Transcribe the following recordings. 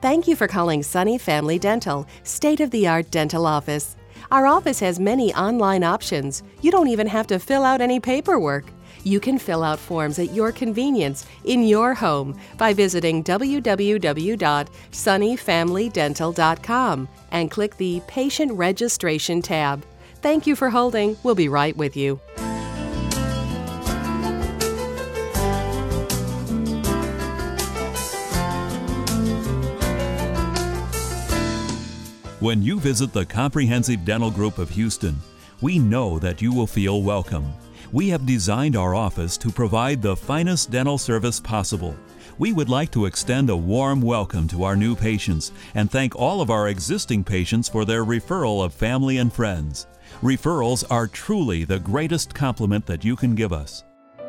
Thank you for calling Sunny Family Dental, state-of-the-art dental office. Our office has many online options. You don't even have to fill out any paperwork. You can fill out forms at your convenience in your home by visiting www.sunnyfamilydental.com and click the Patient Registration tab. Thank you for holding. We'll be right with you. When you visit the Comprehensive Dental Group of Houston, we know that you will feel welcome. We have designed our office to provide the finest dental service possible. We would like to extend a warm welcome to our new patients and thank all of our existing patients for their referral of family and friends. Referrals are truly the greatest compliment that you can give us.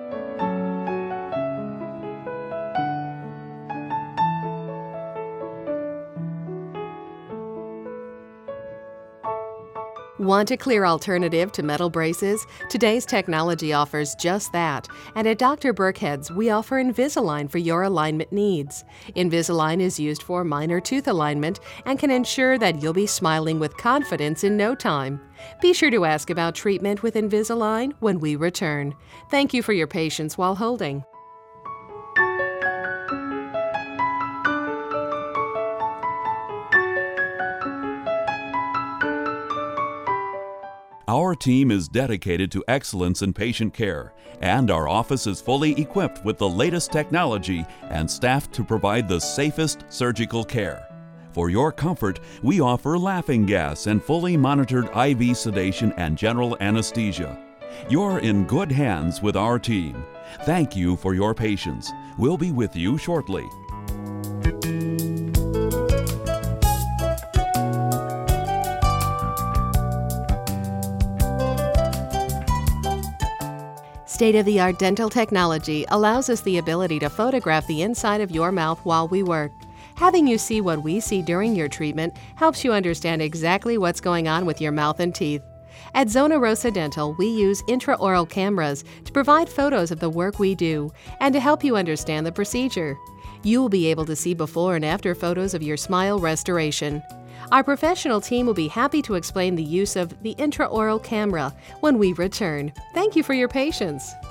Want a clear alternative to metal braces? Today's technology offers just that. And at Dr. Burkhead's, we offer Invisalign for your alignment needs. Invisalign is used for minor tooth alignment and can ensure that you'll be smiling with confidence in no time. Be sure to ask about treatment with Invisalign when we return. Thank you for your patience while holding. Our team is dedicated to excellence in patient care, and our office is fully equipped with the latest technology and staffed to provide the safest surgical care. For your comfort, we offer laughing gas and fully monitored IV sedation and general anesthesia. You're in good hands with our team. Thank you for your patience. We'll be with you shortly. State-of-the-art dental technology allows us the ability to photograph the inside of your mouth while we work. Having you see what we see during your treatment helps you understand exactly what's going on with your mouth and teeth. At Zona Rosa Dental, we use intraoral cameras to provide photos of the work we do and to help you understand the procedure. You will be able to see before and after photos of your smile restoration. Our professional team will be happy to explain the use of the intraoral camera when we return. Thank you for your patience.